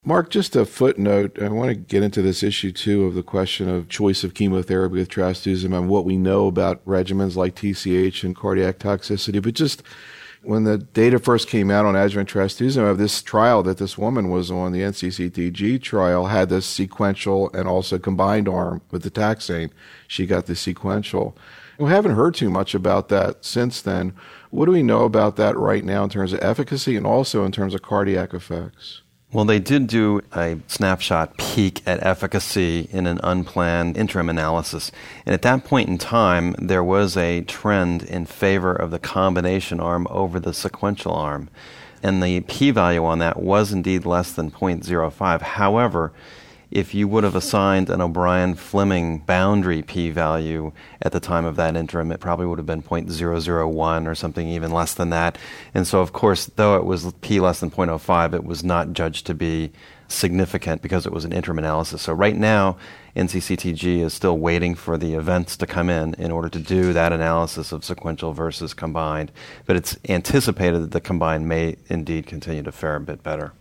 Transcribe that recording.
Mark, just a footnote. I want to get into this issue, too, of the question of choice of chemotherapy with trastuzumab and what we know about regimens like TCH and cardiac toxicity. But just when the data first came out on adjuvant trastuzumab, this trial that this woman was on, the NCCTG trial, had this sequential and also combined arm with the taxane. She got the sequential. We haven't heard too much about that since then. What do we know about that right now in terms of efficacy and also in terms of cardiac effects? Well, they did do a snapshot peek at efficacy in an unplanned interim analysis. And at that point in time, there was a trend in favor of the combination arm over the sequential arm. And the p-value on that was indeed less than 0.05. However, if you would have assigned an O'Brien-Fleming boundary p-value at the time of that interim, it probably would have been 0.001 or something even less than that. And so, of course, though it was p less than 0.05, it was not judged to be significant because it was an interim analysis. So right now, NCCTG is still waiting for the events to come in order to do that analysis of sequential versus combined. But it's anticipated that the combined may indeed continue to fare a bit better.